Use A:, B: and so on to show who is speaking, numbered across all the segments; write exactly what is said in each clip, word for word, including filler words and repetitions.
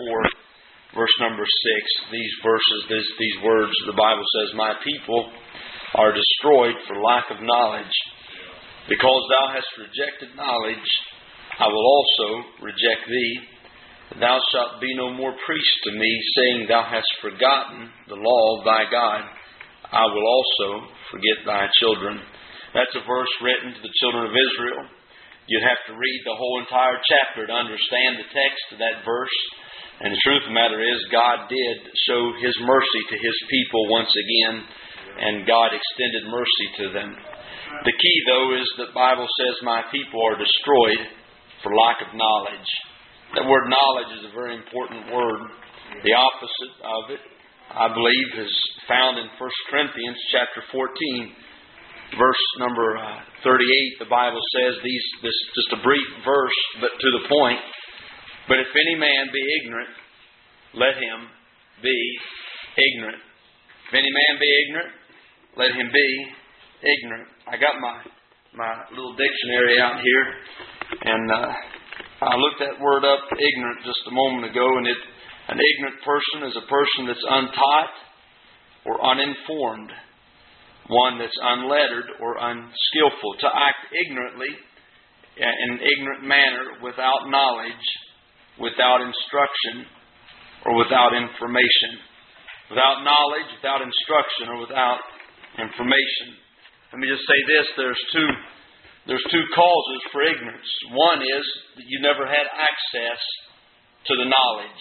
A: four, verse number six, these verses, these, these words, the Bible says, "My people are destroyed for lack of knowledge. Because thou hast rejected knowledge, I will also reject thee. Thou shalt be no more priest to me, saying, Thou hast forgotten the law of thy God. I will also forget thy children." That's a verse written to the children of Israel. You'd have to read the whole entire chapter to understand the text of that verse. And the truth of the matter is, God did show His mercy to His people once again, and God extended mercy to them. The key, though, is that the Bible says, "My people are destroyed for lack of knowledge." That word knowledge is a very important word. The opposite of it, I believe, is found in First Corinthians chapter fourteen, verse number uh, thirty-eight. The Bible says, these this just a brief verse, but to the point. "But if any man be ignorant, let him be ignorant." If any man be ignorant, let him be ignorant. I got my my little dictionary out here, and uh, I looked that word up, ignorant, just a moment ago, and it an ignorant person is a person that's untaught or uninformed, one that's unlettered or unskillful. To act ignorantly, in an ignorant manner, without knowledge, without instruction, or without information. Without knowledge, without instruction, or without information. Let me just say this, there's two there's two causes for ignorance. One is that you never had access to the knowledge.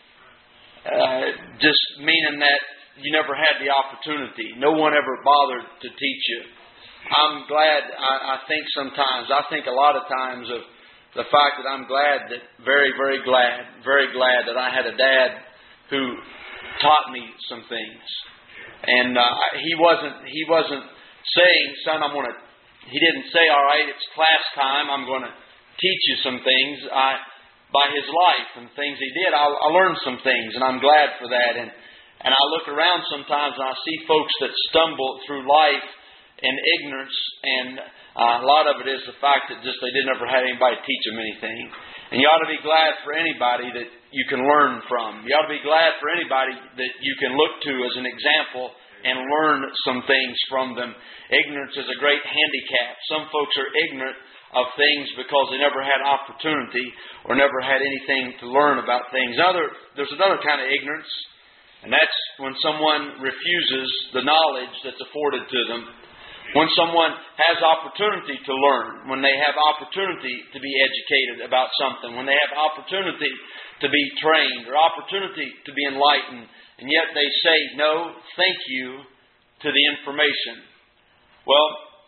A: Uh, just meaning that you never had the opportunity. No one ever bothered to teach you. I'm glad, I, I think sometimes, I think a lot of times of the fact that I'm glad that, very, very glad, very glad that I had a dad who taught me some things. And uh, he wasn't, he wasn't saying, "Son, I'm going to," he didn't say, "All right, it's class time, I'm going to teach you some things." I, by his life and things he did, I, I learned some things, and I'm glad for that. And, and I look around sometimes and I see folks that stumble through life in ignorance, and uh, a lot of it is the fact that just they didn't ever have anybody teach them anything. And you ought to be glad for anybody that you can learn from. You ought to be glad for anybody that you can look to as an example and learn some things from them. Ignorance is a great handicap. Some folks are ignorant of things because they never had opportunity or never had anything to learn about things. Other, there's another kind of ignorance, and that's when someone refuses the knowledge that's afforded to them. When someone has opportunity to learn, when they have opportunity to be educated about something, when they have opportunity to be trained or opportunity to be enlightened, and yet they say, "No, thank you," to the information. Well,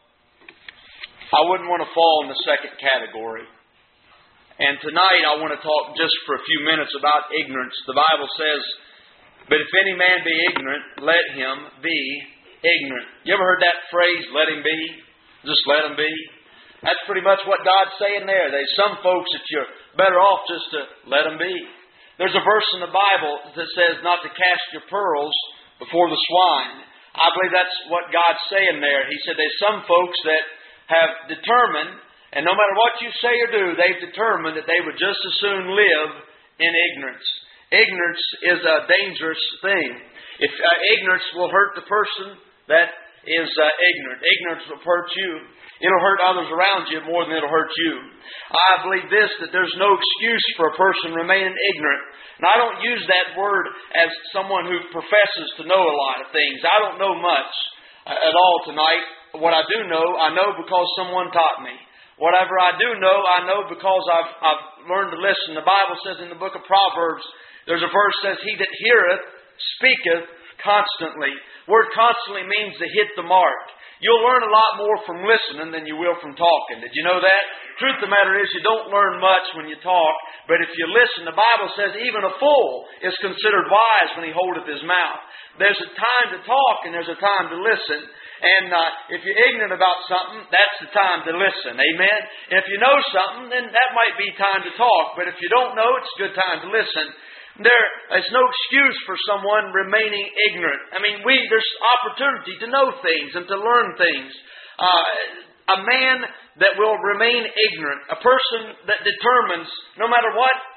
A: I wouldn't want to fall in the second category. And tonight I want to talk just for a few minutes about ignorance. The Bible says, "But if any man be ignorant, let him be ignorant." You ever heard that phrase, "let him be"? Just let him be. That's pretty much what God's saying there. There's some folks that you're better off just to let them be. There's a verse in the Bible that says not to cast your pearls before the swine. I believe that's what God's saying there. He said there's some folks that have determined, and no matter what you say or do, they've determined that they would just as soon live in ignorance. Ignorance is a dangerous thing. If uh, ignorance will hurt the person that is uh, ignorant. Ignorance will hurt you. It'll hurt others around you more than it'll hurt you. I believe this, that there's no excuse for a person remaining ignorant. And I don't use that word as someone who professes to know a lot of things. I don't know much uh, at all tonight. What I do know, I know because someone taught me. Whatever I do know, I know because I've, I've learned to listen. The Bible says in the book of Proverbs, there's a verse that says, "He that heareth speaketh constantly." Word constantly means to hit the mark. You'll learn a lot more from listening than you will from talking. Did you know that? Truth of the matter is you don't learn much when you talk, but if you listen, the Bible says even a fool is considered wise when he holdeth his mouth. There's a time to talk and there's a time to listen. And uh, if you're ignorant about something, that's the time to listen. Amen? And if you know something, then that might be time to talk. But if you don't know, it's a good time to listen. There is no excuse for someone remaining ignorant. I mean, we there's opportunity to know things and to learn things. Uh, a man that will remain ignorant, a person that determines, no matter what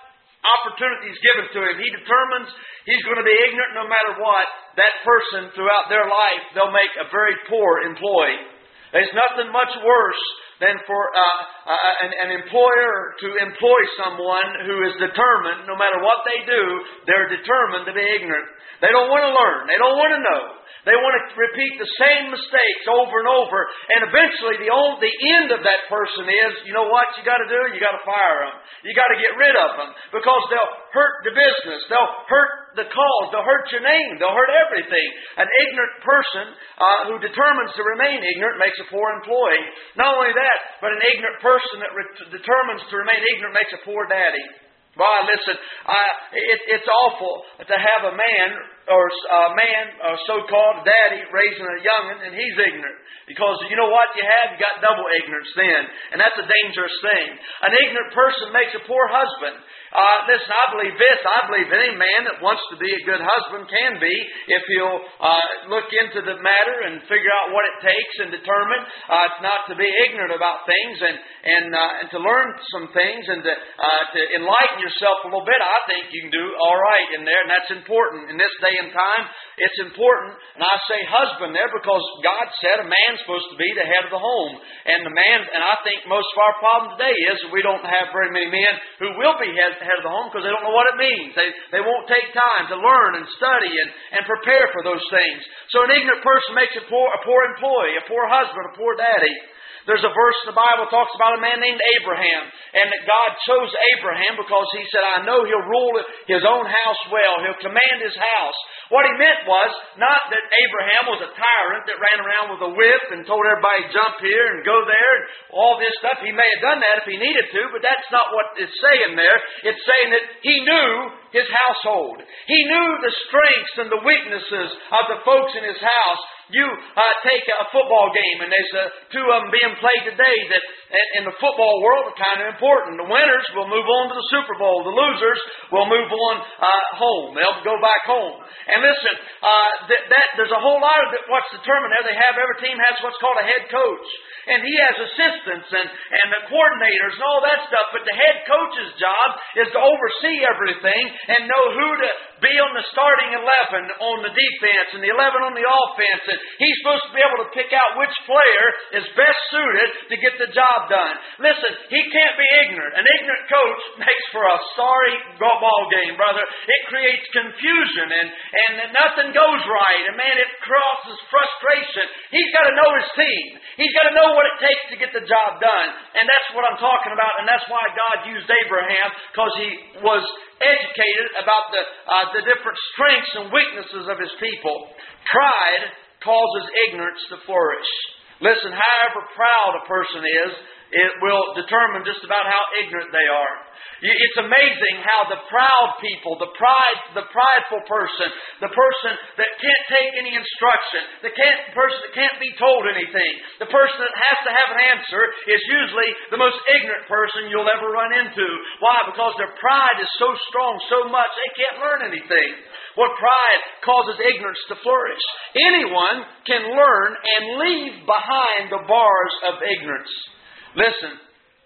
B: opportunity is given to him, he determines he's going to be ignorant no matter what, that person throughout their life, they'll make a very poor employee. There's nothing much worse than for uh, uh, an, an employer to employ someone who is determined, no matter what they do, they're determined to be ignorant. They don't want to learn. They don't want to know. They want to repeat the same mistakes over and over. And eventually the only, the end of that person is, you know what you got to do? You got to fire them. You got to get rid of them. Because they'll hurt the business. They'll hurt the cause. They'll hurt your name. They'll hurt everything. An ignorant person uh, who determines to remain ignorant makes a poor employee. Not only that, but an ignorant person that re- determines to remain ignorant makes a poor daddy. Boy, listen, I, it, it's awful to have a man or a man, or so-called daddy, raising a young'un, and he's ignorant. Because you know what you have? You got double ignorance then. And that's a dangerous thing. An ignorant person makes a poor husband. Uh, listen, I believe this. I believe any man that wants to be a good husband can be if he'll uh, look into the matter and figure out what it takes and determine uh, not to be ignorant about things and and, uh, and to learn some things and to, uh, to enlighten yourself a little bit. I think you can do all right in there, and that's important. In this day and time, it's important. And I say husband there because God said a man's supposed to be the head of the home. And the man, and I think most of our problem today is we don't have very many men who will be head head of the home because they don't know what it means. They they won't take time to learn and study and, and prepare for those things. So an ignorant person makes a poor, a poor employee, a poor husband, a poor daddy. There's a verse in the Bible that talks about a man named Abraham, and that God chose Abraham because he said, I know he'll rule his own house well. He'll command his house. What he meant was not that Abraham was a tyrant that ran around with a whip and told everybody jump here and go there and all this stuff. He may have done that if he needed to, but that's not what it's saying there. It's saying that he knew his household. He knew the strengths and the weaknesses of the folks in his house. You uh, take a football game, and there's uh, two of them being played today that in the football world are kind of important. The winners will move on to the Super Bowl. The losers will move on uh, home. They'll go back home. And listen, uh, that, that there's a whole lot of what's determined there. They have, every team has what's called a head coach. And he has assistants and, and the coordinators and all that stuff. But the head coach's job is to oversee everything and know who to be on the starting eleven on the defense and the eleven on the offense. And he's supposed to be able to pick out which player is best suited to get the job done. Listen, he can't be ignorant. An ignorant coach makes for a sorry ball game, brother. It creates confusion and, and nothing goes right. And man, it causes frustration. He's got to know his team. He's got to know what it takes to get the job done. And that's what I'm talking about. And that's why God used Abraham, because he was educated about the, uh, the different strengths and weaknesses of his people. Pride causes ignorance to flourish. Listen, however proud a person is, it will determine just about how ignorant they are. It's amazing how the proud people, the pride, the prideful person, the person that can't take any instruction, the can't, person that can't be told anything, the person that has to have an answer is usually the most ignorant person you'll ever run into. Why? Because their pride is so strong, so much, they can't learn anything. What pride causes ignorance to flourish. Anyone can learn and leave behind the bars of ignorance. Listen,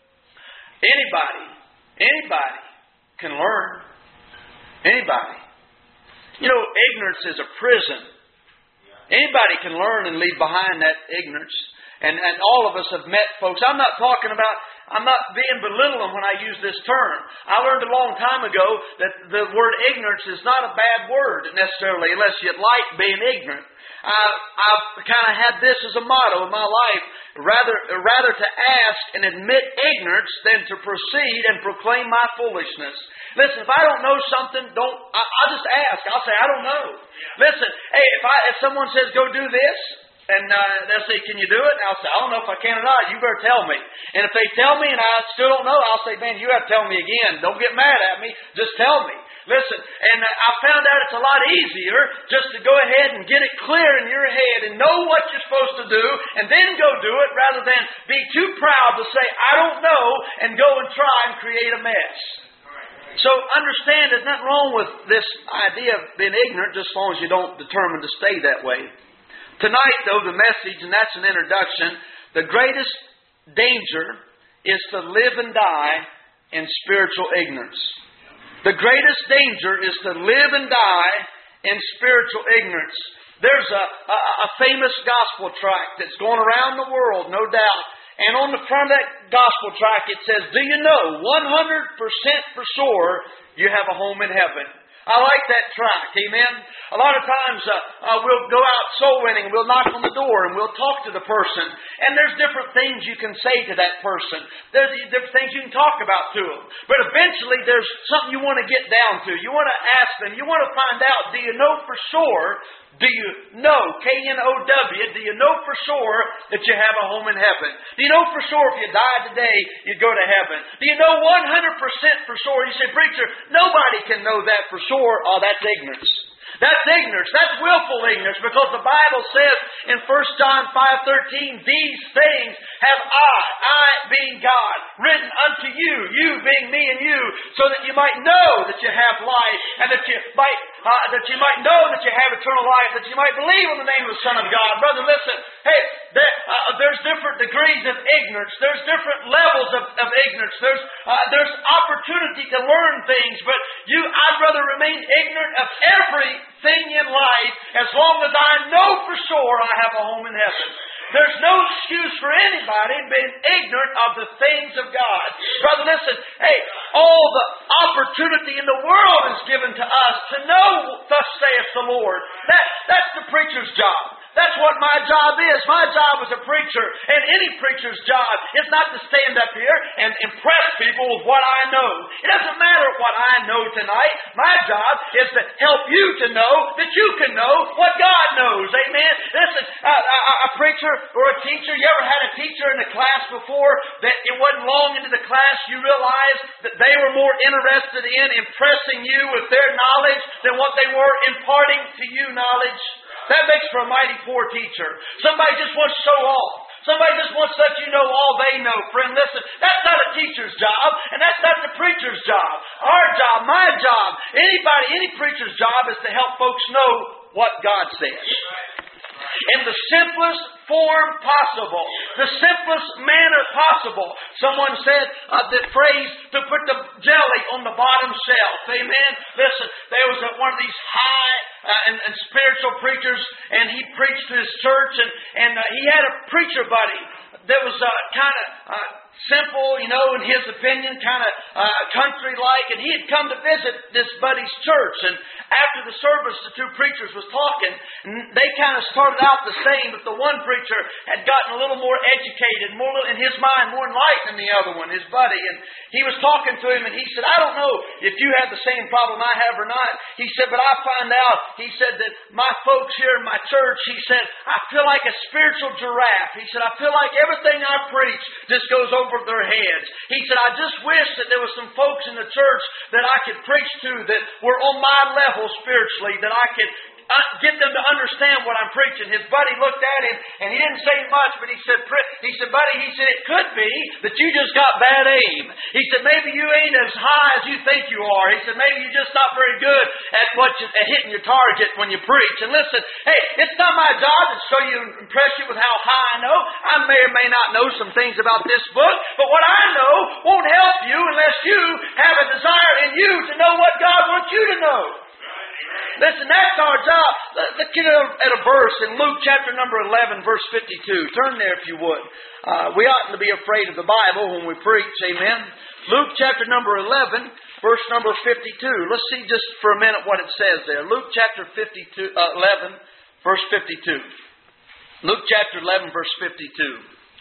B: anybody, anybody can learn. Anybody. You know, ignorance is a prison. Anybody can learn and leave behind that ignorance. And, and all of us have met folks. I'm not talking about, I'm not being belittling when I use this term. I learned a long time ago that the word ignorance is not a bad word necessarily, unless you like being ignorant. I, I've kind of had this as a motto in my life, rather, rather to ask and admit ignorance than to proceed and proclaim my foolishness. Listen, if I don't know something, don't I, I'll just ask. I'll say, I don't know. Listen, hey, if I if someone says, go do this, and uh, they'll say, can you do it? And I'll say, I don't know if I can or not. You better tell me. And if they tell me and I still don't know, I'll say, man, you have to tell me again. Don't get mad at me. Just tell me. Listen, and I found out it's a lot easier just to go ahead and get it clear in your head and know what you're supposed to do and then go do it rather than be too proud to say, I don't know, and go and try and create a mess. So understand there's nothing wrong with this idea of being ignorant just as long as you don't determine to stay that way. Tonight, though, the message, and that's an introduction, the greatest danger is to live and die in spiritual ignorance. The greatest danger is to live and die in spiritual ignorance. There's a, a, a famous gospel tract that's going around the world, no doubt. And on the front of that gospel tract it says, do you know one hundred percent for sure you have a home in heaven? I like that tract, amen? A lot of times uh, uh, we'll go out soul winning, we'll knock on the door and we'll talk to the person. And there's different things you can say to that person. There's different things you can talk about to them. But eventually there's something you want to get down to. You want to ask them, you want to find out, do you know for sure, do you know, K N O W, do you know for sure that you have a home in heaven? Do you know for sure if you died today, you'd go to heaven? Do you know one hundred percent for sure? You say, preacher, nobody can know that for sure. Oh, that's ignorance. That's ignorance. That's willful ignorance, because the Bible says in First John five thirteen, these things have I, I being God, written unto you, you being me and you, so that you might know that you have life, and that you might uh, that you might know that you have eternal life, that you might believe in the name of the Son of God. Brother, listen, hey, there, uh, there's different degrees of ignorance. There's different levels of, of ignorance. There's uh, there's opportunity to learn things, but you, I'd rather remain ignorant of everything in life as long as I know for sure I have a home in heaven. There's no excuse for anybody being ignorant of the things of God. Brother, listen, hey, all the opportunity in the world is given to us to know, thus saith the Lord. That, that's the preacher's job. That's what my job is. My job as a preacher, and any preacher's job, is not to stand up here and impress people with what I know. It doesn't matter what I know tonight. My job is to help you to know that you can know what God knows. Amen? Listen, a, a, a preacher or a teacher, you ever had a teacher in the class before that it wasn't long into the class you realized that they were more interested in impressing you with their knowledge than what they were imparting to you knowledge? That makes for a mighty poor teacher. Somebody just wants to show off. Somebody just wants to let you know all they know. Friend, listen, that's not a teacher's job, and that's not the preacher's job. Our job, my job, anybody, any preacher's job is to help folks know what God says. In the simplest form possible. The simplest manner possible. Someone said uh, the phrase to put the jelly on the bottom shelf. Amen? Listen, there was a, one of these high uh, and, and spiritual preachers, and he preached to his church, and, and uh, he had a preacher buddy that was uh, kind of uh, simple, you know, in his opinion, kind of uh, country-like, and he had come to visit this buddy's church. And after the service, the two preachers was talking, and they kind of started out the same, but the one preacher had gotten a little more educated, more in his mind, more enlightened than the other one, his buddy. And he was talking to him, and he said, I don't know if you have the same problem I have or not. He said, but I find out, he said, that my folks here in my church, he said, I feel like a spiritual giraffe. He said, I feel like everything I preach just goes over their heads. He said, I just wish that there was some folks in the church that I could preach to that were on my level spiritually, that I could get them to understand what I'm preaching. His buddy looked at him, and he didn't say much, but he said, he said, buddy, he said, it could be that you just got bad aim. He said, maybe you ain't as high as you think you are. He said, maybe you're just not very good at what you, at hitting your target when you preach. And listen, hey, it's not my job to show you and impress you with how high I know. I may or may not know some things about this book, but what I know won't help you unless you have a desire in you to know what God wants you to know. Listen, that's our job. Let's get at a verse in Luke chapter number eleven, verse fifty-two. Turn there if you would. Uh, we oughtn't to be afraid of the Bible when we preach, amen. Luke chapter number eleven, verse number fifty-two. Let's see just for a minute what it says there. Luke chapter fifty-two, uh, eleven, verse fifty-two. Luke chapter eleven, verse fifty-two.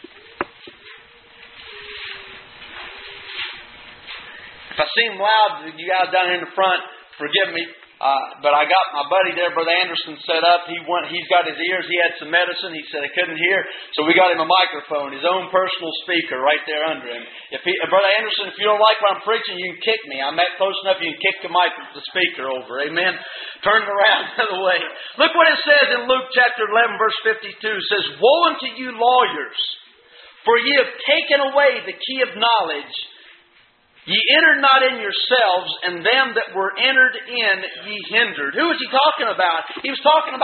B: If I seem loud to you guys down here in the front, forgive me. Uh, but I got my buddy there, Brother Anderson, set up. He went, he's got his ears. He had some medicine. He said he couldn't hear. So we got him a microphone, his own personal speaker right there under him. If he, uh, Brother Anderson, if you don't like what I'm preaching, you can kick me. I'm that close enough you can kick the mic, the speaker over. Amen. Turn it around the other way. Look what it says in Luke chapter eleven, verse fifty-two. It says, woe unto you lawyers, for ye have taken away the key of knowledge. Ye entered not in yourselves, and them that were entered in ye hindered. Who was he talking about? He was talking about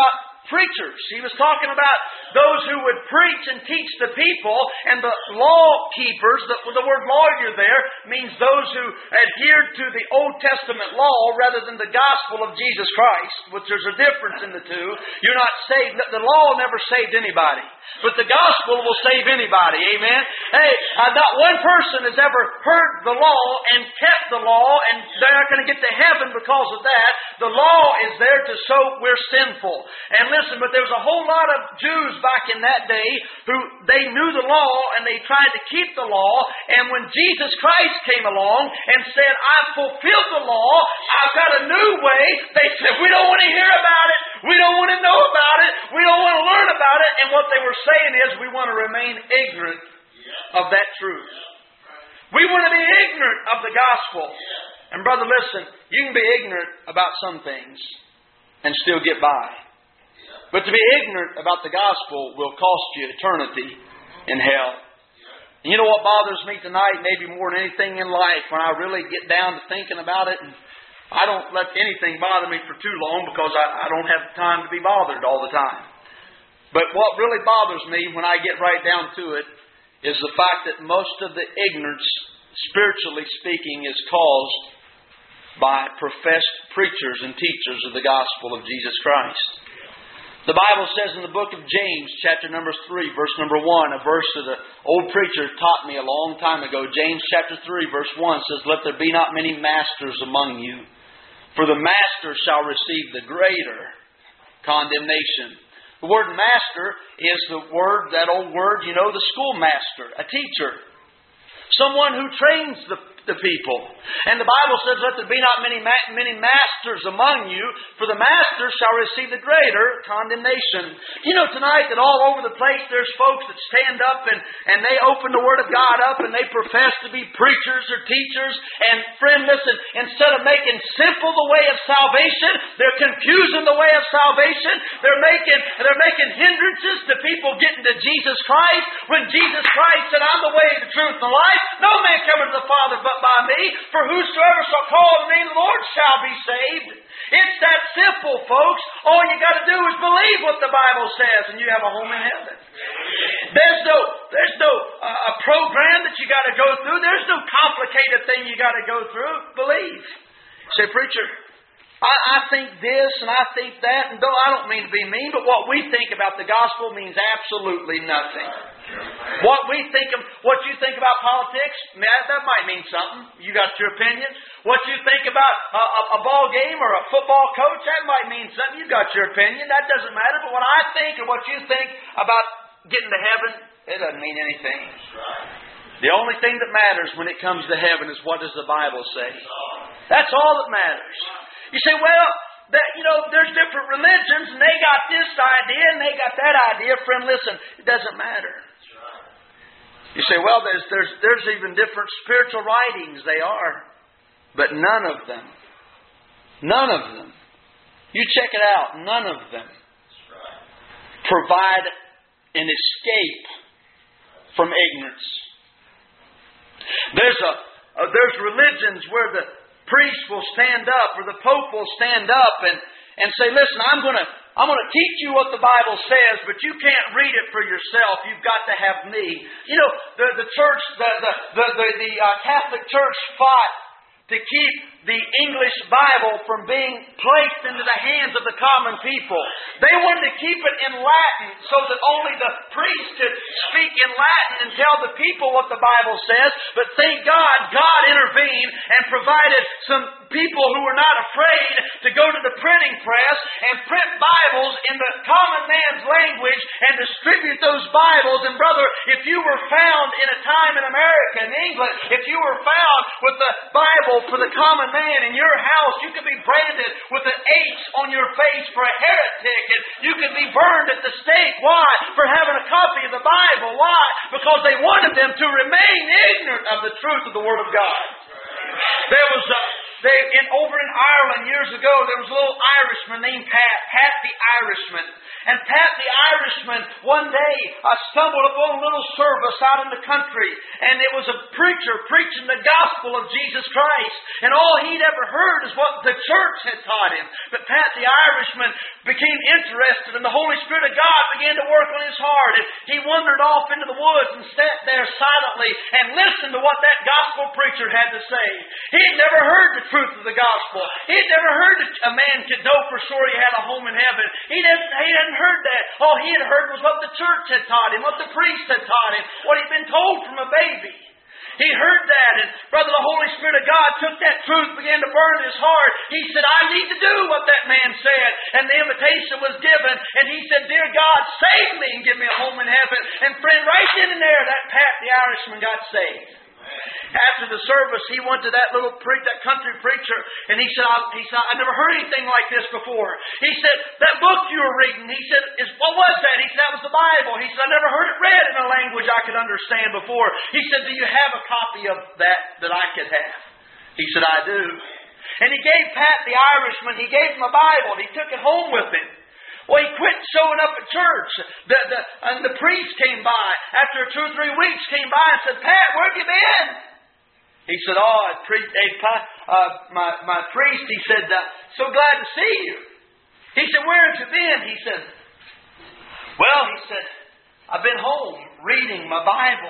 B: preachers. He was talking about those who would preach and teach the people, and the law keepers. The, the word lawyer there means those who adhered to the Old Testament law rather than the gospel of Jesus Christ, which there's a difference in the two. You're not saved. The law never saved anybody, but the gospel will save anybody. Amen? Hey, uh, not one person has ever heard the law and kept the law, and they're not going to get to heaven because of that. The law is there to show we're sinful. And listen, but there was a whole lot of Jews back in that day who they knew the law and they tried to keep the law. And when Jesus Christ came along and said, I've fulfilled the law, I've got a new way, they said, we don't want to hear about it. We don't want to know about it. We don't want to learn about it. And what they were saying is, we want to remain ignorant of that truth. We want to be ignorant of the gospel. And brother, listen, you can be ignorant about some things and still get by. But to be ignorant about the gospel will cost you eternity in hell. And you know what bothers me tonight, maybe more than anything in life, when I really get down to thinking about it, and I don't let anything bother me for too long because I, I don't have time to be bothered all the time. But what really bothers me when I get right down to it is the fact that most of the ignorance, spiritually speaking, is caused by professed preachers and teachers of the gospel of Jesus Christ. The Bible says in the book of James, chapter number three, verse number one, a verse that an old preacher taught me a long time ago. James chapter three, verse one says, Let there be not many masters among you, for the master shall receive the greater condemnation. The word master is the word, that old word, you know, the schoolmaster, a teacher. Someone who trains the, the people. And the Bible says, Let there be not many ma- many masters among you, for the master shall receive the greater condemnation. You know tonight that all over the place there's folks that stand up and, and they open the Word of God up and they profess to be preachers or teachers. And friend, listen, instead of making simple the way of salvation, they're confusing the way of salvation. They're making, they're making hindrances to people getting to Jesus Christ, when Jesus Christ said, I'm the way, the truth, and the life. No man cometh to the Father but by me. For whosoever shall call on the name of the Lord shall be saved. It's that simple, folks. All you got to do is believe what the Bible says, and you have a home in heaven. There's no, there's no uh, a program that you got to go through. There's no complicated thing you got to go through. Believe. Say, preacher, I, I think this and I think that, and though I don't mean to be mean, but what we think about the gospel means absolutely nothing. What we think of, what you think about politics, that might mean something. You got your opinion. What you think about a, a, a ball game or a football coach, that might mean something. You got your opinion. That doesn't matter. But what I think and what you think about getting to heaven, it doesn't mean anything. The only thing that matters when it comes to heaven is, what does the Bible say? That's all that matters. You say, well, that, you know, there's different religions and they got this idea and they got that idea. Friend, listen, it doesn't matter. You say, well, there's, there's, there's even different spiritual writings. They are. But none of them, none of them, you check it out, none of them provide an escape from ignorance. There's, a, a, there's religions where the priest will stand up or the pope will stand up and, and say, listen, I'm going to I'm going to teach you what the Bible says, but you can't read it for yourself. You've got to have me. You know, the, the church, the, the, the, the, the uh, Catholic Church fought to keep the English Bible from being placed into the hands of the common people. They wanted to keep it in Latin so that only the priest could speak in Latin and tell the people what the Bible says. But thank God, God intervened and provided some people who were not afraid to go to the printing press and print Bibles in the common man's language and distribute those Bibles. And brother, if you were found in a time in America, in England, if you were found with the Bible for the common man in your house, you could be branded with an H on your face for a heretic, and you could be burned at the stake. Why? For having a copy of the Bible. Why? Because they wanted them to remain ignorant of the truth of the Word of God. There was a They, in, over in Ireland years ago, there was a little Irishman named Pat, Pat the Irishman. And Pat the Irishman, one day, I stumbled upon a little service out in the country, and it was a preacher preaching the gospel of Jesus Christ. And all he'd ever heard is what the church had taught him. But Pat the Irishman became interested, and the Holy Spirit of God began to work on his heart. And he wandered off into the woods and sat there silently and listened to what that gospel preacher had to say. He had never heard the truth of the gospel. He had never heard that a man could know for sure he had a home in heaven. He didn't, he hadn't heard that. All he had heard was what the church had taught him, what the priest had taught him, what he'd been told from a baby. He heard that, and brother, the Holy Spirit of God took that truth, began to burn in his heart. He said, I need to do what that man said. And the invitation was given, and he said, Dear God, save me and give me a home in heaven. And friend, right then and there, that Pat the Irishman got saved. After the service, he went to that little pre- that country preacher, and he said, I, he said, I never heard anything like this before. He said, that book you were reading, he said, is, what was that? He said, that was the Bible. He said, I never heard it read in a language I could understand before. He said, do you have a copy of that that I could have? He said, I do. And he gave Pat the Irishman, he gave him a Bible, and he took it home with him. Well, he quit showing up at church. The, the, and the priest came by. After two or three weeks, came by and said, Pat, where have you been? He said, oh, pre- hey, uh, my, my priest, he said, uh, so glad to see you. He said, where have you been? He said, well, he said, I've been home reading my Bible.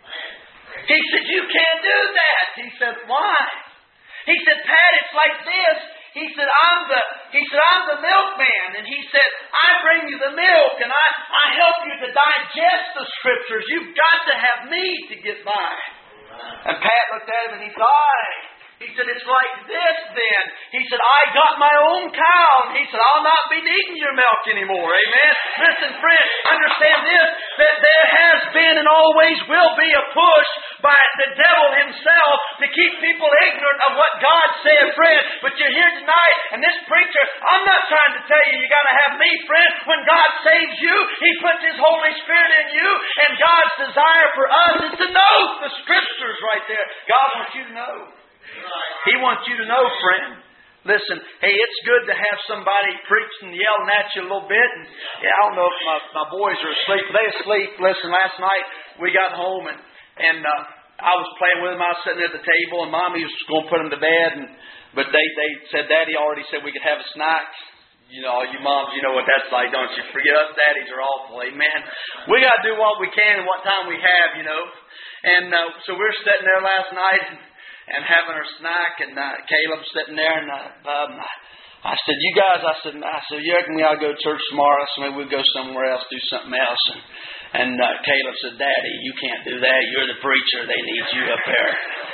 B: He said, you can't do that. He said, why? He said, Pat, it's like this. He said, I'm the he said, I'm the milkman. And he said, I bring you the milk and I, I help you to digest the Scriptures. You've got to have me to get by. And Pat looked at him and he said, I. He said, it's like this then. He said, I got my own cow. And he said, I'll not be needing your milk anymore. Amen. Listen, friend, understand this, that there has been and always will be a push by the devil himself to keep people ignorant of what God said, friend. But you're here tonight, and this preacher, I'm not trying to tell you you got to have me, friend. When God saves you, He puts His Holy Spirit in you, and God's desire for us is to know the Scriptures right there. God wants you to know. He wants you to know, friend. Listen, hey, it's good to have somebody preaching and yelling at you a little bit. And, yeah, I don't know if my, my boys are asleep. They asleep. Listen, last night we got home and, and uh, I was playing with them. I was sitting at the table and Mommy was going to put them to bed. And, but they, they said, Daddy already said we could have a snack. You know, you moms, you know what that's like, don't you? Forget us daddies are awful, amen. We got to do what we can and what time we have, you know. And uh, so we're sitting there last night and, and having our snack, and uh, Caleb's sitting there, and uh, um, I said, you guys, I said, I said, you reckon we ought to go to church tomorrow? I said, maybe we'll go somewhere else, do something else. And, and uh, Caleb said, Daddy, you can't do that. You're the preacher. They need you up there.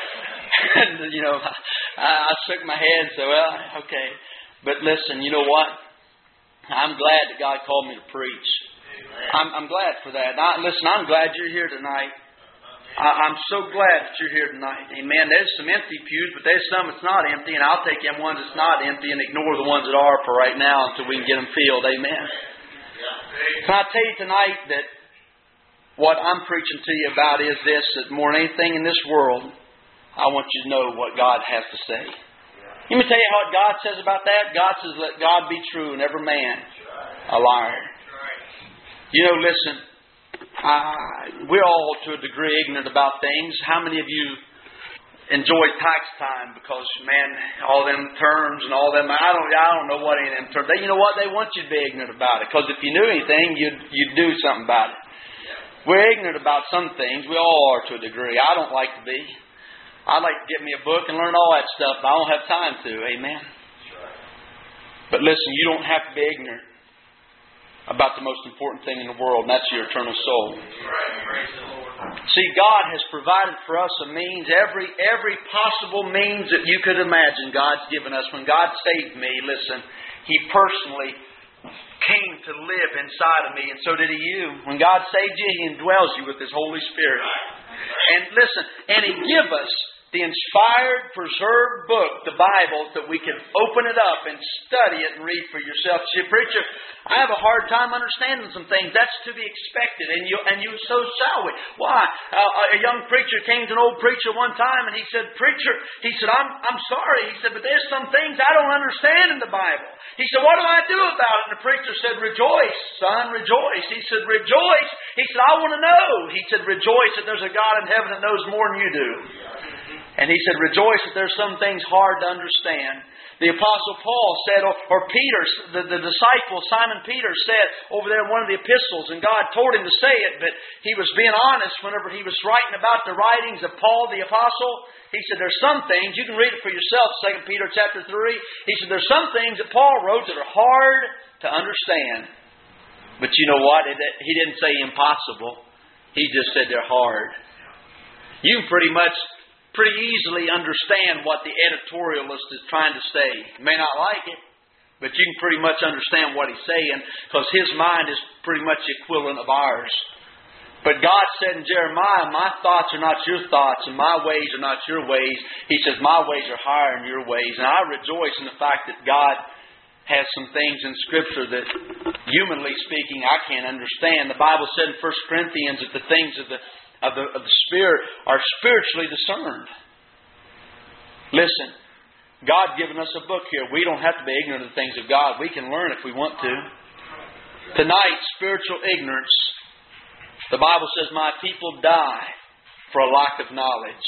B: And, you know, I, I shook my head and said, well, okay. But listen, you know what? I'm glad that God called me to preach. I'm, I'm glad for that. I, listen, I'm glad you're here tonight. I'm so glad that you're here tonight. Amen. There's some empty pews, but there's some that's not empty, and I'll take them ones that's not empty and ignore the ones that are for right now until we can get them filled. Amen. Can I tell you tonight that what I'm preaching to you about is this, that more than anything in this world, I want you to know what God has to say. Let me tell you what God says about that. God says, let God be true and every man a liar. You know, listen. Uh, we're all to a degree ignorant about things. How many of you enjoy tax time because, man, all them terms and all them, I don't I don't know what any of them terms. They, you know what? They want you to be ignorant about it because if you knew anything, you'd, you'd do something about it. We're ignorant about some things. We all are to a degree. I don't like to be. I'd like to get me a book and learn all that stuff, but I don't have time to. Amen. But listen, you don't have to be ignorant about the most important thing in the world, and that's your eternal soul. See, God has provided for us a means, every every possible means that you could imagine God's given us. When God saved me, listen, He personally came to live inside of me, and so did He you. When God saved you, He indwells you with His Holy Spirit. And listen, and He give us the inspired, preserved book, the Bible, that we can open it up and study it and read for yourself. You say, preacher, I have a hard time understanding some things. That's to be expected, and you and you so shall we. Why? Uh, a young preacher came to an old preacher one time, and he said, preacher, he said, I'm I'm sorry. He said, but there's some things I don't understand in the Bible. He said, what do I do about it? And the preacher said, rejoice, son, rejoice. He said, rejoice. He said, I want to know. He said, rejoice that there's a God in heaven that knows more than you do. And he said, rejoice that there's some things hard to understand. The Apostle Paul said, or, or Peter, the, the disciple, Simon Peter, said over there in one of the epistles, and God told him to say it, but he was being honest whenever he was writing about the writings of Paul the Apostle. He said, there's some things, you can read it for yourself, Second Peter chapter three. He said, there's some things that Paul wrote that are hard to understand. But you know what? It, he didn't say impossible. He just said they're hard. You pretty much... pretty easily understand what the editorialist is trying to say. You may not like it, but you can pretty much understand what he's saying because his mind is pretty much the equivalent of ours. But God said in Jeremiah, my thoughts are not your thoughts and my ways are not your ways. He says, my ways are higher than your ways. And I rejoice in the fact that God has some things in Scripture that, humanly speaking, I can't understand. The Bible said in First Corinthians that the things of the Of the, of the Spirit are spiritually discerned. Listen, God given us a book here. We don't have to be ignorant of the things of God. We can learn if we want to. Tonight, spiritual ignorance. The Bible says, my people die for a lack of knowledge.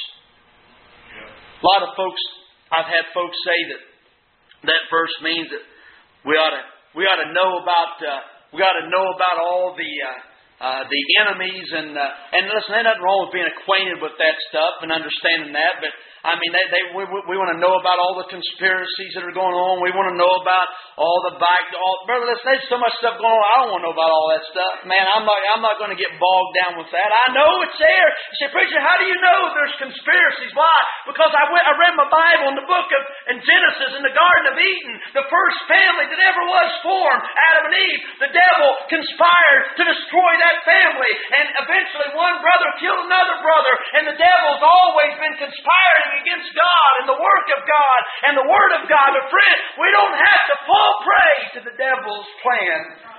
B: A lot of folks, I've had folks say that that verse means that we ought to we ought to know about uh, we ought to know about all the uh, Uh, the enemies and uh, and listen, there's nothing wrong with being acquainted with that stuff and understanding that. But I mean, they, they we, we want to know about all the conspiracies that are going on. We want to know about all the back. All, brother, listen, there's so much stuff going on. I don't want to know about all that stuff, man. I'm not. I'm not going to get bogged down with that. I know it's there. You say, preacher, how do you know there's conspiracies? Why? Because I went. I read my Bible in the book of in Genesis in the Garden of Eden, the first family that ever was formed, Adam and Eve. The devil conspired to destroy that family, and eventually one brother killed another brother, and the devil's always been conspiring against God and the work of God and the Word of God. But friend, we don't have to fall prey to the devil's plan.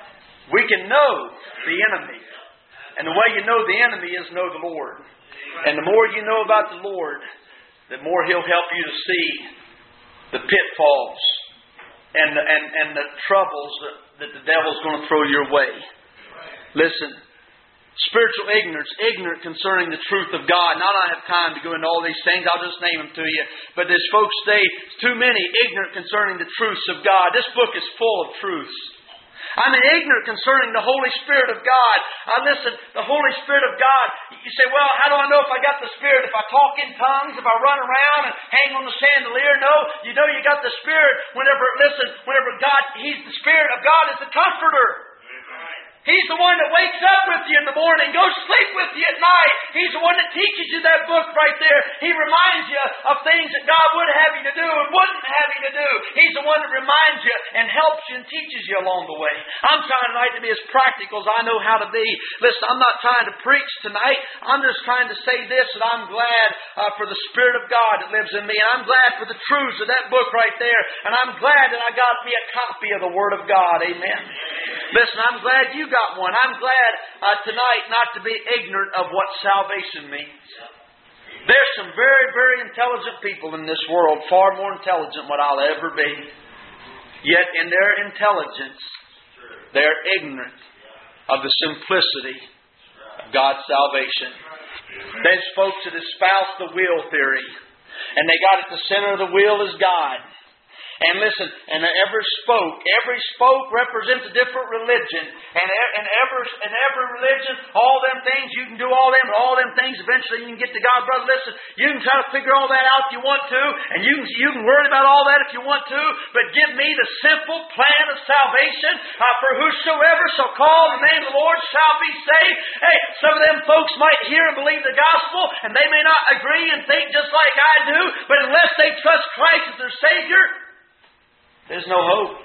B: We can know the enemy. And the way you know the enemy is know the Lord. And the more you know about the Lord, the more He'll help you to see the pitfalls and the, and, and the troubles that, that the devil's going to throw your way. Listen. Spiritual ignorance, ignorant concerning the truth of God. Now I don't have time to go into all these things. I'll just name them to you. But as folks say, too many ignorant concerning the truths of God. This book is full of truths. I mean, ignorant concerning the Holy Spirit of God. I listen, the Holy Spirit of God. You say, well, how do I know if I got the Spirit? If I talk in tongues, if I run around and hang on the chandelier? No, you know you got the Spirit whenever, listen, whenever God, He's the Spirit of God is the Comforter. He's the one that wakes up with you in the morning, goes to sleep with you at night. He's the one that teaches you that book right there. He reminds you of things that God would have you to do and wouldn't have you to do. He's the one that reminds you and helps you and teaches you along the way. I'm trying tonight to be as practical as I know how to be. Listen, I'm not trying to preach tonight. I'm just trying to say this, that I'm glad uh, for the Spirit of God that lives in me. And I'm glad for the truths of that book right there. And I'm glad that I got me a copy of the Word of God. Amen. Listen, I'm glad you got one. I'm glad uh, tonight not to be ignorant of what salvation means. There's some very, very intelligent people in this world, far more intelligent than what I'll ever be. Yet in their intelligence, they're ignorant of the simplicity of God's salvation. There's folks that espouse the wheel theory, and they got at the center of the wheel is God. And listen, and every spoke, every spoke represents a different religion. And, and, every, and every religion, all them things, you can do all them, and all them things, eventually you can get to God. Brother, listen, you can try to figure all that out if you want to, and you can, you can worry about all that if you want to, but give me the simple plan of salvation. Uh, for whosoever shall call the name of the Lord shall be saved. Hey, some of them folks might hear and believe the gospel, and they may not agree and think just like I do, but unless they trust Christ as their Savior, there's no hope.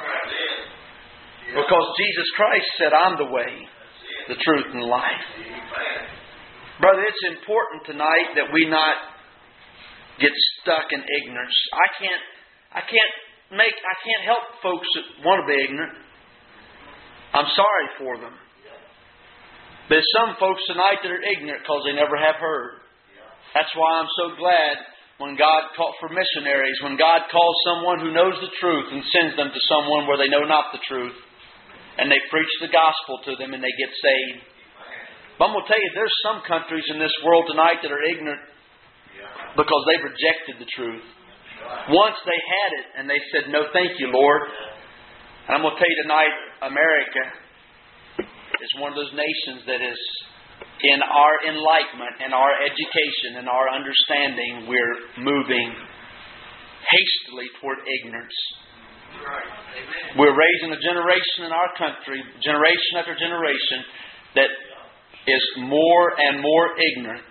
B: Because Jesus Christ said, I'm the way, the truth, and the life. Brother, it's important tonight that we not get stuck in ignorance. I can't, I can't make, I can't help folks that want to be ignorant. I'm sorry for them. There's some folks tonight that are ignorant because they never have heard. That's why I'm so glad when God called for missionaries, when God calls someone who knows the truth and sends them to someone where they know not the truth, and they preach the gospel to them and they get saved. But I'm going to tell you, there's some countries in this world tonight that are ignorant because they've rejected the truth. Once they had it and they said, no thank you, Lord. And I'm going to tell you tonight, America is one of those nations that is, in our enlightenment and our education and our understanding, we're moving hastily toward ignorance. We're raising a generation in our country, generation after generation, that is more and more ignorant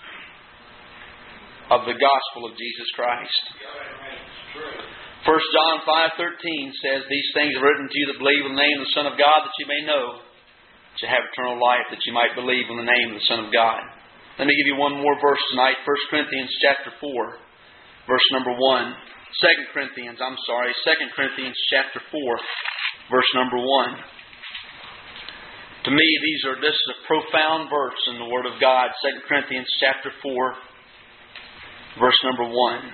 B: of the gospel of Jesus Christ. First John five thirteen says, these things are written to you that believe in the name of the Son of God, that you may know that you have eternal life, that you might believe in the name of the Son of God. Let me give you one more verse tonight. First Corinthians chapter four, verse number one. Second Corinthians, I'm sorry, Second Corinthians chapter four, verse number one. To me, these are this is a profound verse in the Word of God. Second Corinthians chapter four, verse number one.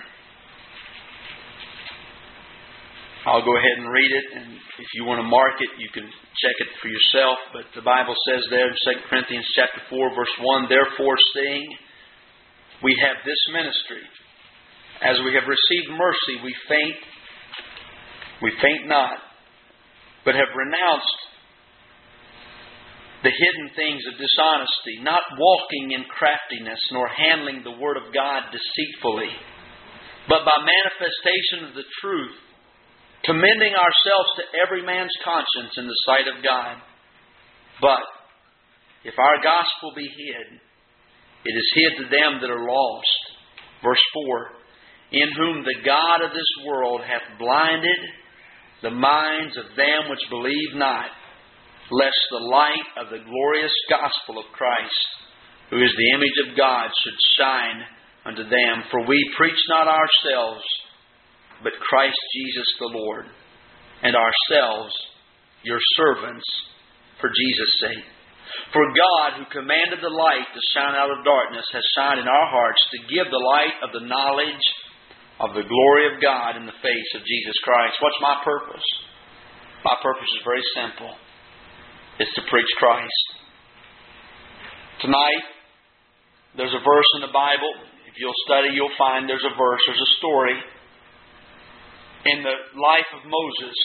B: I'll go ahead and read it, and if you want to mark it, you can check it for yourself. But the Bible says there in Second Corinthians chapter four, verse one, therefore, seeing we have this ministry, as we have received mercy, we faint, we faint not, but have renounced the hidden things of dishonesty, not walking in craftiness, nor handling the word of God deceitfully, but by manifestation of the truth, commending ourselves to every man's conscience in the sight of God. But if our gospel be hid, it is hid to them that are lost. Verse four, in whom the God of this world hath blinded the minds of them which believe not, lest the light of the glorious gospel of Christ, who is the image of God, should shine unto them. For we preach not ourselves, but Christ Jesus the Lord, and ourselves your servants for Jesus' sake. For God, who commanded the light to shine out of darkness, has shined in our hearts to give the light of the knowledge of the glory of God in the face of Jesus Christ. What's my purpose? My purpose is very simple. It's to preach Christ. Tonight, there's a verse in the Bible. If you'll study, you'll find there's a verse, there's a story in the life of Moses.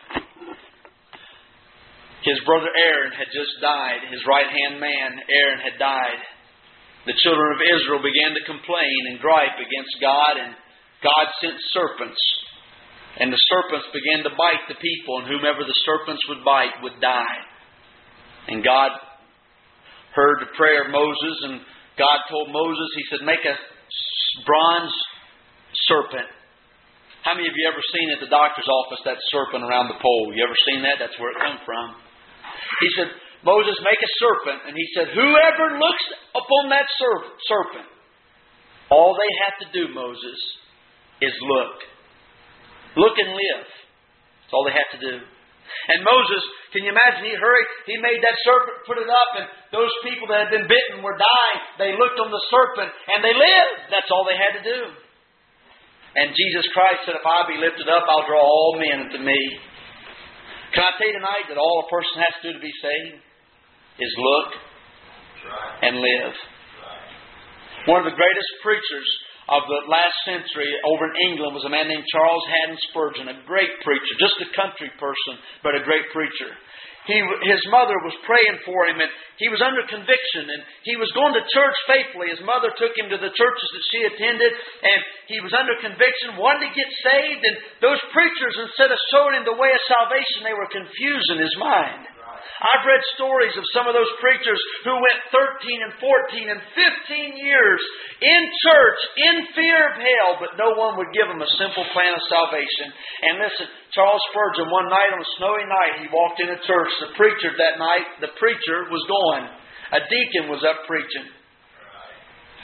B: His brother Aaron had just died. His right-hand man, Aaron, had died. The children of Israel began to complain and gripe against God, and God sent serpents. And the serpents began to bite the people, and whomever the serpents would bite would die. And God heard the prayer of Moses, and God told Moses, He said, make a bronze serpent. How many of you ever seen at the doctor's office that serpent around the pole? You ever seen that? That's where it come from. He said, Moses, make a serpent. And he said, whoever looks upon that serpent, all they have to do, Moses, is look. Look and live. That's all they have to do. And Moses, can you imagine, he hurried, he made that serpent, put it up, and those people that had been bitten were dying. They looked on the serpent, and they lived. That's all they had to do. And Jesus Christ said, if I be lifted up, I'll draw all men unto me. Can I tell you tonight that all a person has to do to be saved is look and live. One of the greatest preachers of the last century over in England was a man named Charles Haddon Spurgeon, a great preacher, just a country person, but a great preacher. He, his mother was praying for him, and he was under conviction, and he was going to church faithfully. His mother took him to the churches that she attended, and he was under conviction, wanted to get saved, and those preachers, instead of showing him the way of salvation, they were confusing his mind. I've read stories of some of those preachers who went thirteen and fourteen and fifteen years in church in fear of hell, but no one would give them a simple plan of salvation. And listen, Charles Spurgeon, one night on a snowy night, he walked into church. The preacher that night, the preacher was gone. A deacon was up preaching.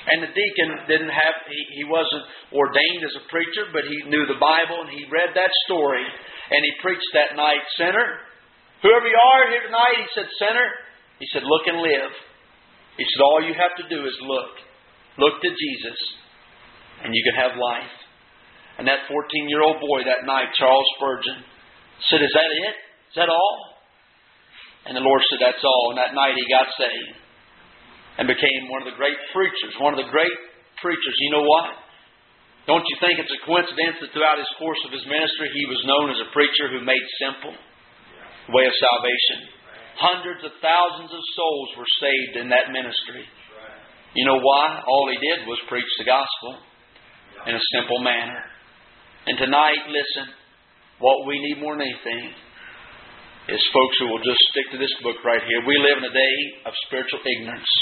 B: And the deacon didn't have, he, he wasn't ordained as a preacher, but he knew the Bible and he read that story. And he preached that night, "Sinner, whoever you are here tonight," he said, "Sinner," he said, "look and live." He said, "All you have to do is look. Look to Jesus and you can have life." And that fourteen-year-old boy that night, Charles Spurgeon, said, "Is that it? Is that all?" And the Lord said, "That's all." And that night he got saved and became one of the great preachers. One of the great preachers. You know what? Don't you think it's a coincidence that throughout his course of his ministry, he was known as a preacher who made simple the way of salvation? Hundreds of thousands of souls were saved in that ministry. You know why? All he did was preach the gospel in a simple manner. And tonight, listen, what we need more than anything is folks who will just stick to this book right here. We live in a day of spiritual ignorance.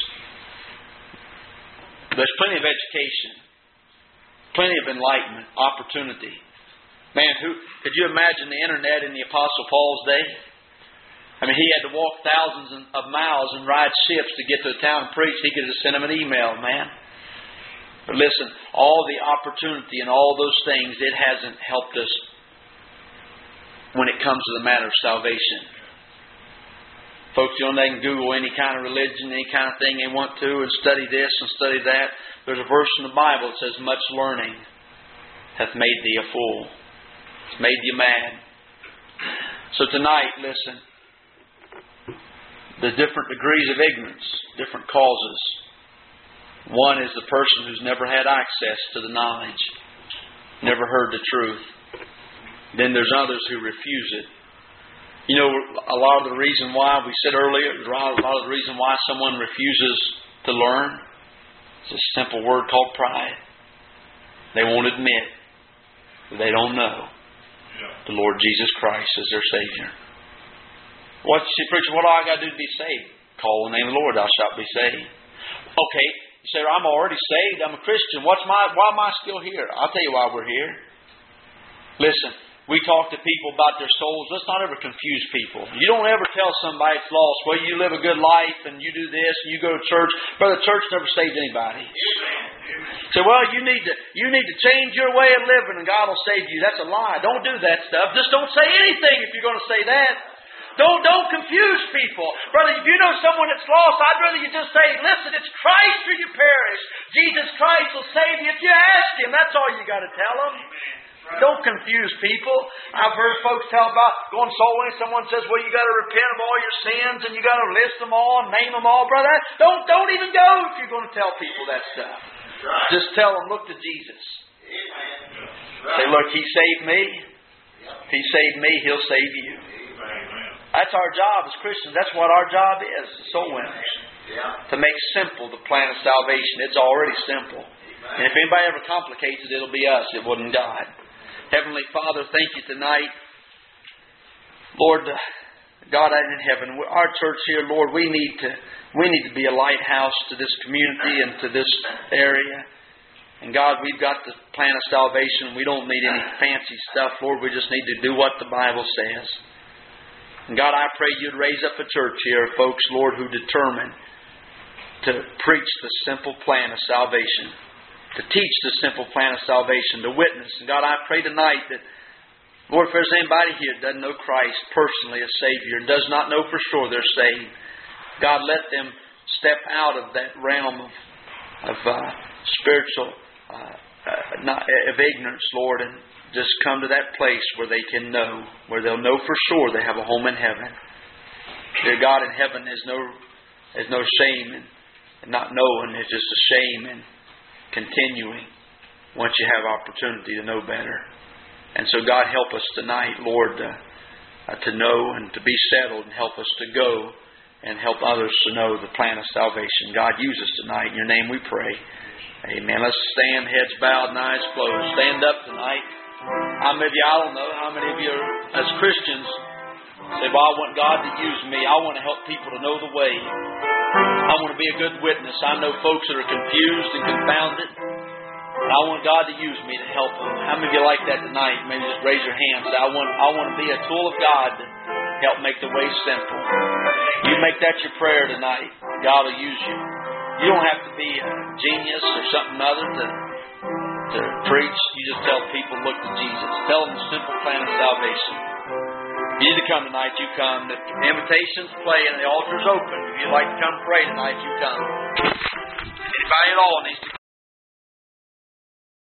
B: There's plenty of education, plenty of enlightenment, opportunity. Man, who could you imagine the internet in the Apostle Paul's day? I mean, he had to walk thousands of miles and ride ships to get to a town and preach. He could just send them an email, man. But listen, all the opportunity and all those things, it hasn't helped us when it comes to the matter of salvation. Folks, you know, they can Google any kind of religion, any kind of thing they want to, and study this and study that. There's a verse in the Bible that says, "Much learning hath made thee a fool." It's made you mad. So tonight, listen, there's different degrees of ignorance, different causes. One is the person who's never had access to the knowledge, never heard the truth. Then there's others who refuse it. You know, a lot of the reason why, we said earlier, a lot of the reason why someone refuses to learn is a simple word called pride. They won't admit that they don't know the Lord Jesus Christ as their Savior. What, see, preacher, what do I got to do to be saved? Call the name of the Lord, thou shalt be saved. Okay, you say, "I'm already saved, I'm a Christian. What's my? Why am I still here?" I'll tell you why we're here. Listen, we talk to people about their souls. Let's not ever confuse people. You don't ever tell somebody it's lost, "Well, you live a good life and you do this and you go to church." Brother, church never saved anybody. So, "Well, you need to you need to change your way of living and God will save you." That's a lie. Don't do that stuff. Just don't say anything if you're going to say that. Don't don't confuse people. Brother, if you know someone that's lost, I'd rather you just say, "Listen, it's Christ or you perish. Jesus Christ will save you if you ask Him." That's all you got to tell them. Don't confuse people. I've heard folks tell about going soul winning. Someone says, "Well, you got to repent of all your sins and you got to list them all and name them all." Brother, don't don't even go if you're going to tell people that stuff. Just tell them, "Look to Jesus." Say, "Look, He saved me. If He saved me, He'll save you." That's our job as Christians. That's what our job is, soul winners. To make simple the plan of salvation. It's already simple. And if anybody ever complicates it, it'll be us. It wasn't God. Heavenly Father, thank you tonight. Lord, God in heaven, our church here, Lord, we need to we need to be a lighthouse to this community and to this area. And God, we've got the plan of salvation. We don't need any fancy stuff, Lord. We just need to do what the Bible says. And God, I pray You'd raise up a church here, folks, Lord, who determine to preach the simple plan of salvation, to teach the simple plan of salvation, to witness. And God, I pray tonight that, Lord, if there's anybody here that doesn't know Christ personally as Savior and does not know for sure they're saved, God, let them step out of that realm of, of uh, spiritual uh, uh, not, of ignorance, Lord, and just come to that place where they can know, where they'll know for sure they have a home in heaven. Dear God, in heaven there's no there's no shame in, in not knowing. There's just a shame in continuing once you have opportunity to know better. And so God, help us tonight, Lord, uh, uh, to know and to be settled, and help us to go and help others to know the plan of salvation. God, use us tonight. In Your name we pray. Amen. Let's stand, heads bowed and eyes closed. Stand up tonight. How many of you, I don't know, how many of you are, as Christians, say, "Well, I want God to use me. I want to help people to know the way. I want to be a good witness. I know folks that are confused and confounded. And I want God to use me to help them." How many of you like that tonight? Maybe just raise your hands. Say, I want, I want to be a tool of God to help make the way simple. You make that your prayer tonight. God will use you.
A: You don't have to be a genius or something other to, to preach. You just tell people, look to Jesus. Tell them the simple plan of salvation. If you need to come tonight, you come. The invitation's playing and the altar's open. If you'd like to come pray tonight, you come. Anybody at all needs to